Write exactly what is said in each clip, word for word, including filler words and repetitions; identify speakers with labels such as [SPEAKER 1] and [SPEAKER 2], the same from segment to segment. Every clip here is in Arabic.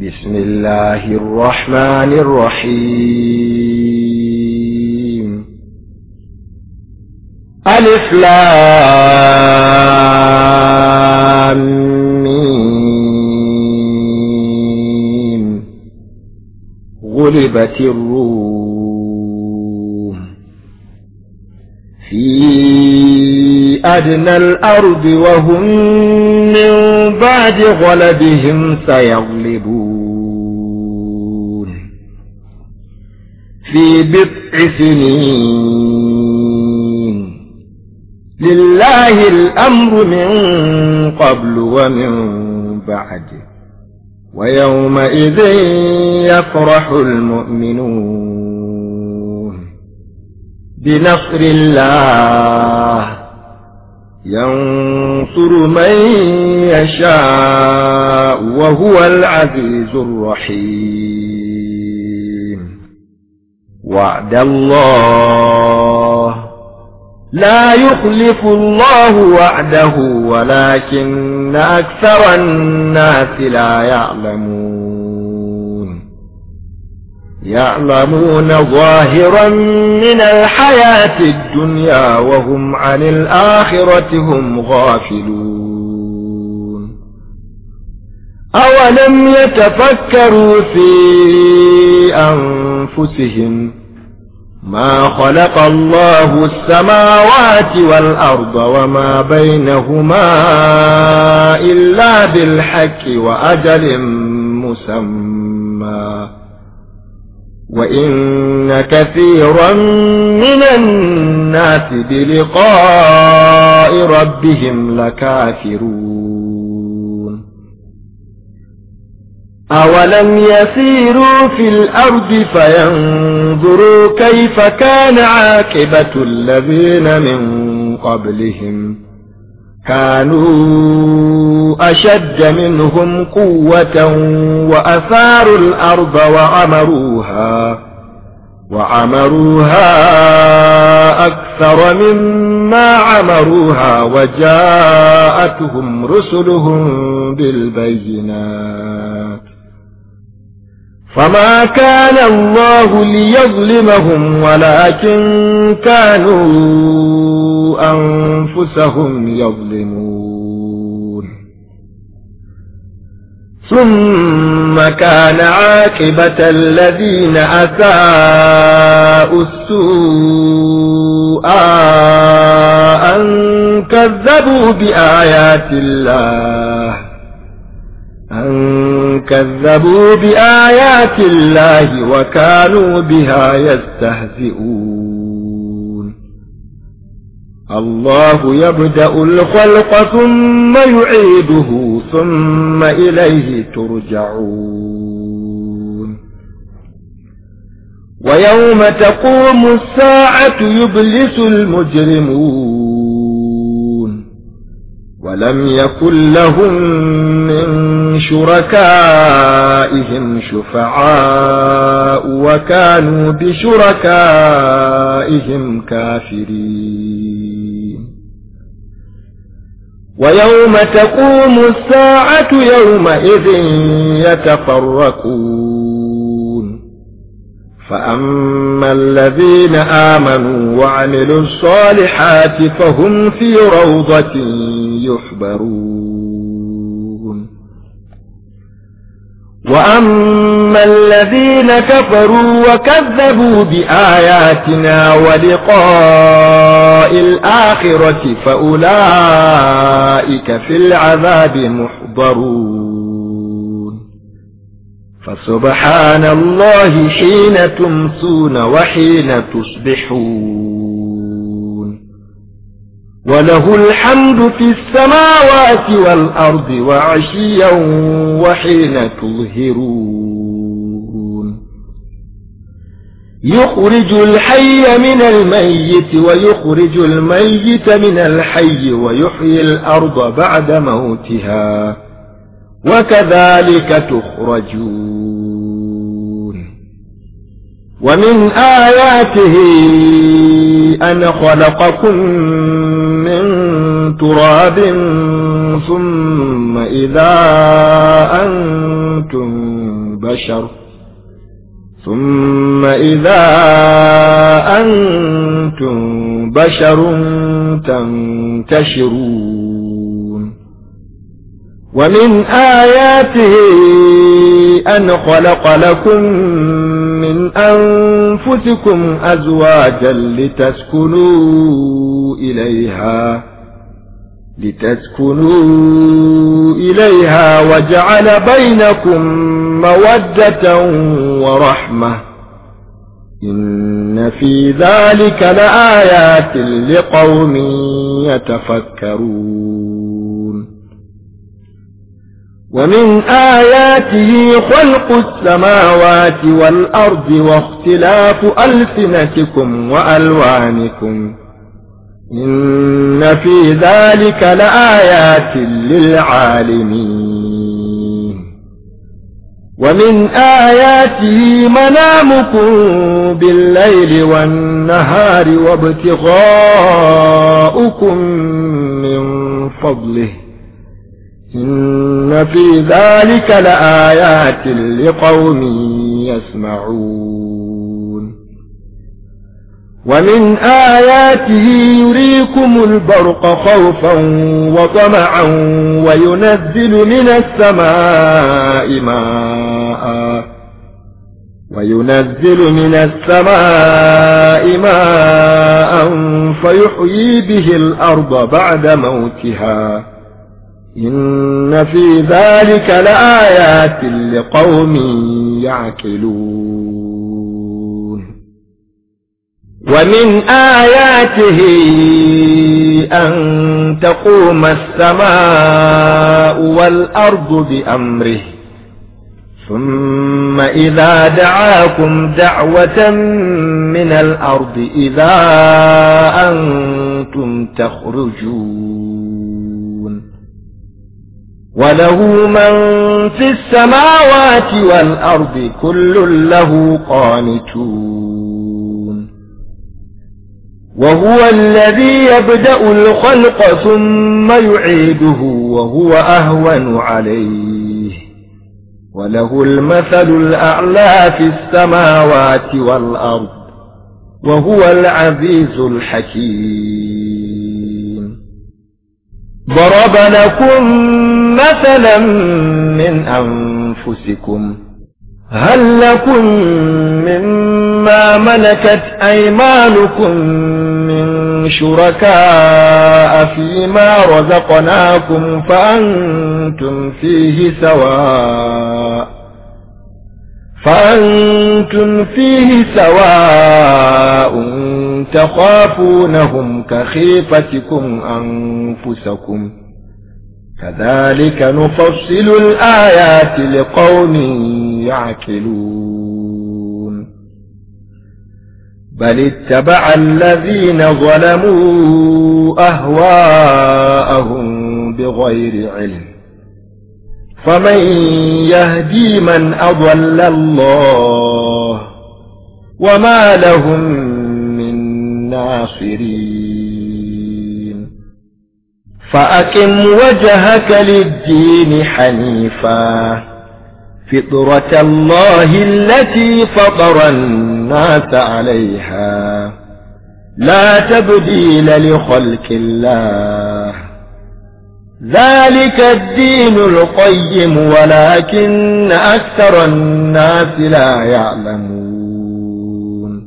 [SPEAKER 1] بسم الله الرحمن الرحيم. ألف لام ميم. غلبت الروم في أدنى الأرض وهم من بعد غلبهم سيغلبون في بضع سنين. لله الأمر من قبل ومن بعد ويومئذ يفرح المؤمنون بنصر الله ينصر من يشاء وهو العزيز الرحيم. وعد الله لا يخلف الله وعده ولكن أكثر الناس لا يعلمون. يعلمون ظاهرا من الحياة الدنيا وهم عن الآخرة هم غافلون. أولم يتفكروا في أنفسهم ما خلق الله السماوات والأرض وما بينهما إلا بالحق وأجل مسمى وإن كثيرا من الناس بلقاء ربهم لكافرون. أولم يسيروا في الأرض فينظروا كيف كان عاقبة الذين من قبلهم كانوا أشد منهم قوة وأثاروا الأرض وعمروها وعمروها أكثر مما عمروها وجاءتهم رسلهم بالبينات فما كان الله ليظلمهم ولكن كانوا أنفسهم يظلمون. ثم كان عاقبة الذين أساءوا السوء أن كذبوا بآيات الله أن كذبوا بآيات الله وكانوا بها يستهزئون. الله يبدأ الخلق ثم يعيده ثم إليه ترجعون. ويوم تقوم الساعة يبلس المجرمون ولم يكن لهم من شركائهم شفعاء وكانوا بشركائهم كافرين. ويوم تقوم الساعة يومئذ يتفرقون فأما الذين آمنوا وعملوا الصالحات فهم في روضة يحبرون. وأما الذين كفروا وكذبوا بآياتنا ولقاء الآخرة فأولئك في العذاب محضرون. فسبحان الله حين تمسون وحين تصبحون وله الحمد في السماوات والأرض وعشيا وحين تظهرون. يخرج الحي من الميت ويخرج الميت من الحي ويحيي الأرض بعد موتها وكذلك تخرجون. ومن آياته أن خلقكم من تراب ثم إذا أنتم بشر ثم إذا أنتم بشر تنتشرون ومن آياته أن خلق لكم من أنفسكم أزواجا لتسكنوا إليها لتسكنوا إليها وجعل بينكم مودة ورحمة إن في ذلك لآيات لقوم يتفكرون ومن آياته خلق السماوات والأرض واختلاف ألسنتكم وألوانكم إن في ذلك لآيات للعالمين ومن آياته منامكم بالليل والنهار وابتغاؤكم من فضله إن في ذلك لآيات لقوم يسمعون ومن آياته يريكم البرق خوفا وطمعا وينزل من السماء ماء وينزل من السماء ماء فيحيي به الأرض بعد موتها إن في ذلك لآيات لقوم يعقلون ومن آياته أن تقوم السماء والأرض بأمره ثم إذا دعاكم دعوة من الأرض إذا أنتم تخرجون وله من في السماوات والأرض كل له قانتون وهو الذي يبدأ الخلق ثم يعيده وهو أهون عليه وله المثل الأعلى في السماوات والأرض وهو العزيز الحكيم ضرب لكم مثلا من أنفسكم هل لكم مما ملكت أيمانكم من شركاء فيما رزقناكم فأنتم فيه سواء فأنتم فيه سواء تخافونهم كخيفتكم أنفسكم كذلك نفصل الآيات لقوم يعقلون بل اتبع الذين ظلموا أهواءهم بغير علم فمن يهدي من أضل الله وما لهم من ناصرين فأقم وجهك للدين حنيفا فطرة الله التي فطر الناس عليها لا تبديل لخلق الله ذلك الدين القيم ولكن أكثر الناس لا يعلمون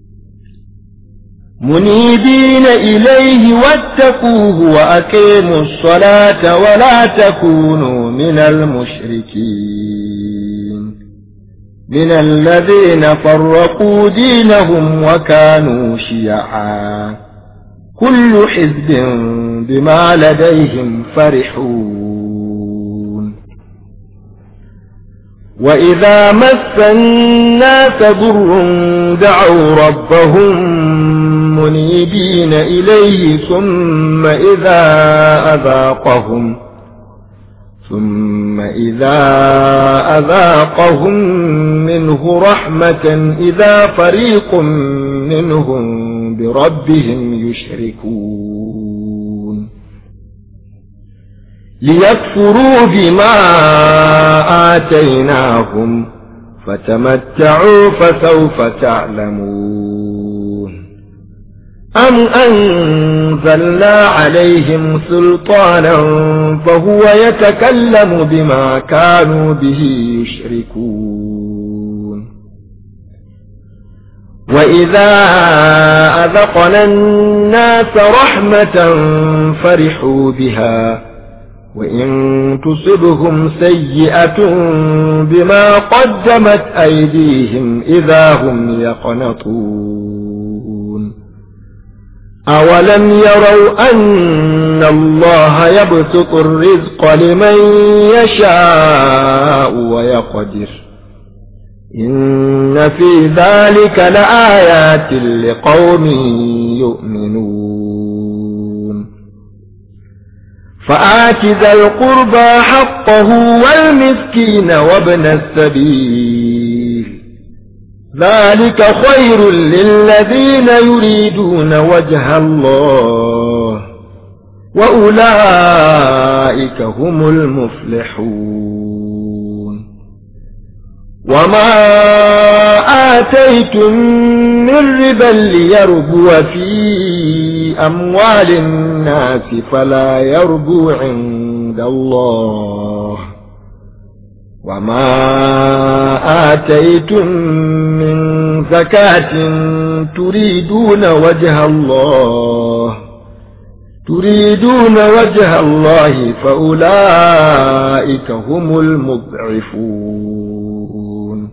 [SPEAKER 1] منيبين إليه واتقوه وأقيموا الصلاة ولا تكونوا من المشركين من الذين فرقوا دينهم وكانوا شيعا كل حزب بما لديهم فرحون وإذا مس الناس ضر دعوا ربهم منيبين إليه ثم إذا أذاقهم ثم إذا أذاقهم منه رحمة إذا فريق منهم بربهم يشركون ليكفروا بما آتيناهم فتمتعوا فسوف تعلمون أم أنزلنا عليهم سلطانا فهو يتكلم بما كانوا به يشركون وإذا أذقنا الناس رحمة فرحوا بها وإن تصبهم سيئة بما قدمت أيديهم إذا هم يقنطون أولم يروا أن الله يبسط الرزق لمن يشاء ويقدر إن في ذلك لآيات لقوم يؤمنون فآت ذا القربى حقه والمسكين وابن السبيل ذلك خير للذين يريدون وجه الله وأولئك هم المفلحون وما آتيتم من ربا ليربو في أموال الناس فلا يربو عند الله وما آتيتم من زكاة تريدون وجه الله تريدون وجه الله فأولئك هم المضعفون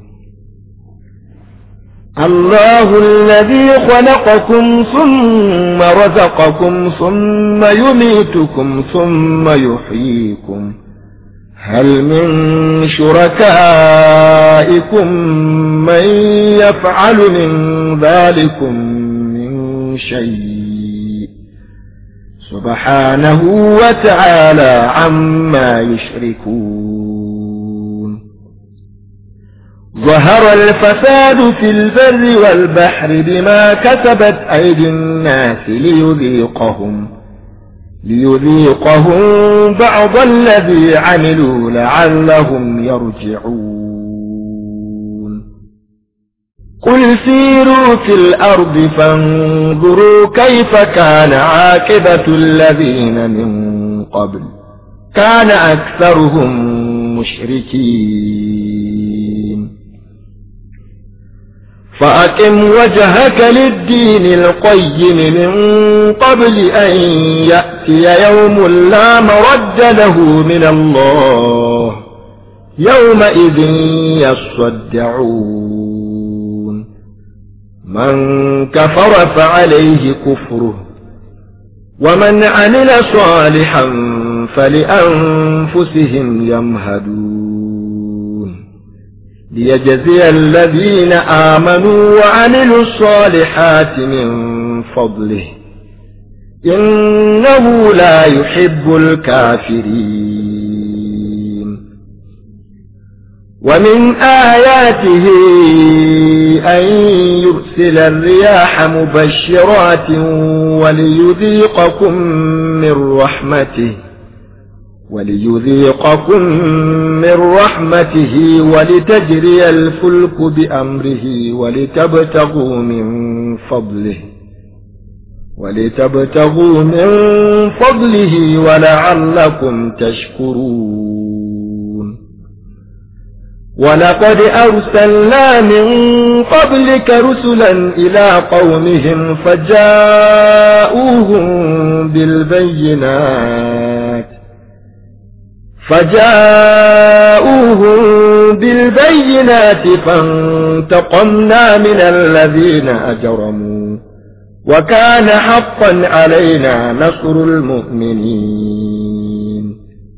[SPEAKER 1] الله الذي خلقكم ثم رزقكم ثم يميتكم ثم يحييكم هل من شركائكم من يفعل من ذلكم من شيء سبحانه وتعالى عما يشركون ظهر الفساد في البر والبحر بما كسبت أيدي الناس ليذيقهم ليذيقهم بعض الذي عملوا لعلهم يرجعون قل سيروا في الأرض فانظروا كيف كان عاقبة الذين من قبل كان أكثرهم مشركين فأقم وجهك للدين القيم من قبل أن يأتي يوم لا مرد له من الله يومئذ يصدعون من كفر فعليه كفره ومن عمل صالحا فلأنفسهم يمهدون ليجزي الذين آمنوا وعملوا الصالحات من فضله إنه لا يحب الكافرين ومن آياته أن يرسل الرياح مبشرات وليذيقكم من رحمته وليذيقكم من رحمته ولتجري الفلك بأمره ولتبتغوا من فضله ولتبتغوا من فضله ولعلكم تشكرون ولقد أرسلنا من قبلك رسلا إلى قومهم فجاءوهم بالبينات فجاءوهم بالبينات فانتقمنا من الذين أجرموا وكان حقا علينا نصر المؤمنين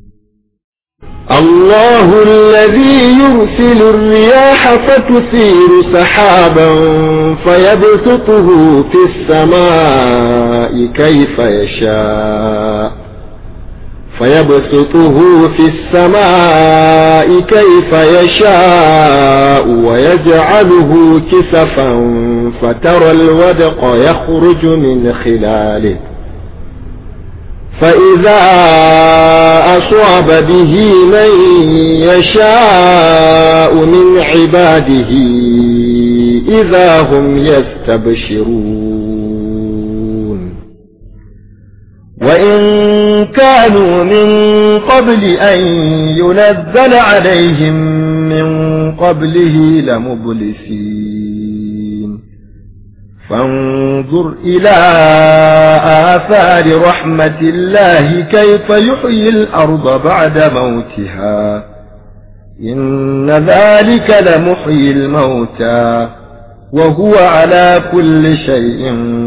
[SPEAKER 1] الله الذي يرسل الرياح فتثير سحابا فيبسطه في السماء كيف يشاء فيبسطه في السماء كيف يشاء ويجعله كسفا فترى الودق يخرج من خلاله فإذا أصاب به من يشاء من عباده إذا هم يستبشرون وإن كانوا من قبل أن ينزل عليهم من قبله لمبلسين فانظر إلى آثار رحمة الله كيف يحيي الأرض بعد موتها إن ذلك لمحيي الموتى وهو على كل شيء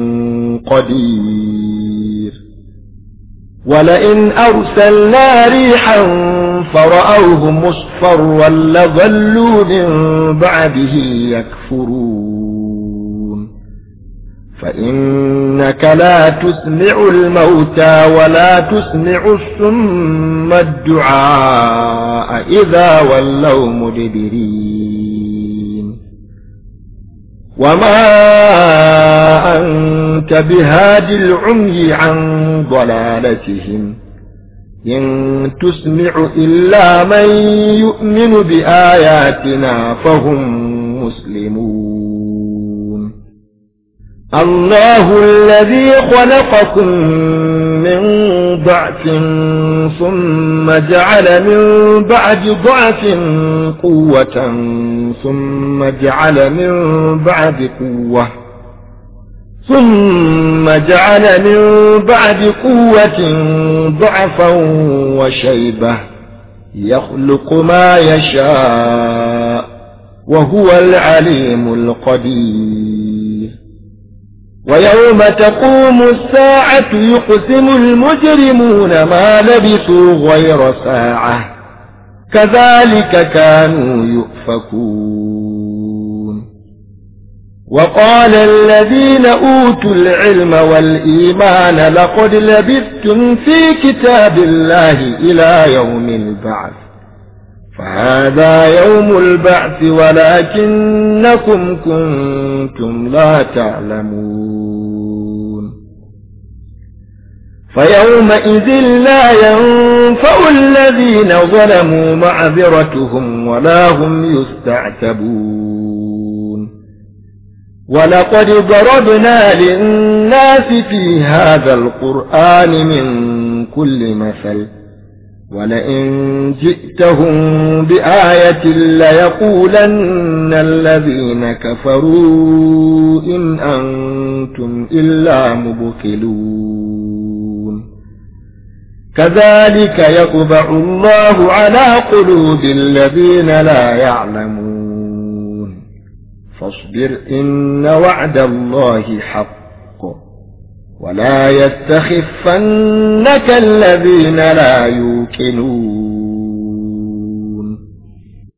[SPEAKER 1] قدير ولئن أرسلنا ريحا فرأوه مصفرا لظلوا من بعده يكفرون فإنك لا تسمع الموتى ولا تسمع الصم الدعاء إذا ولوا مدبرين وما أنت بهاد العمي عن ضلالتهم إن تسمع إلا من يؤمن بآياتنا فهم مسلمون الله الذي خلقكم من ضعف ثم جعل من بعد ضعف قوة ثم جعل من بعد قوة ثم جعل من بعد قوة ضعفا وشيبة يخلق ما يشاء وهو العليم القدير ويوم تقوم الساعة يقسم المجرمون ما لبثوا غير ساعة كذلك كانوا يؤفكون وقال الذين أوتوا العلم والإيمان لقد لبثتم في كتاب الله إلى يوم البعث فهذا يوم البعث ولكنكم كنتم لا تعلمون فيومئذ لا ينفع الذين ظلموا معذرتهم ولا هم يستعتبون ولقد ضربنا للناس في هذا القرآن من كل مثل ولئن جئتهم بآية ليقولن الذين كفروا إن أنتم إلا مبطلون كذلك يطبع الله على قلوب الذين لا يعلمون فاصبر إن وعد الله حق ولا يستخفنك الذين لا يوقنون